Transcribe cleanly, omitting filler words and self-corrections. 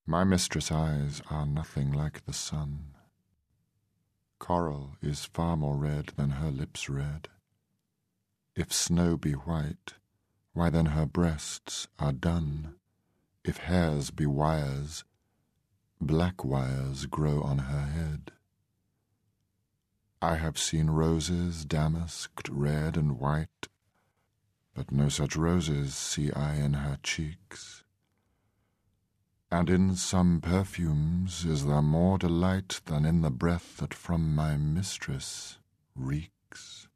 My mistress' eyes are nothing like the sun. Coral is far more red than her lips red. If snow be white, why then her breasts are dun. If hairs be wires, black wires grow on her head. I have seen roses damasked red and white, but no such roses see I in her cheeks. And in some perfumes is there more delight than in the breath that from my mistress reeks.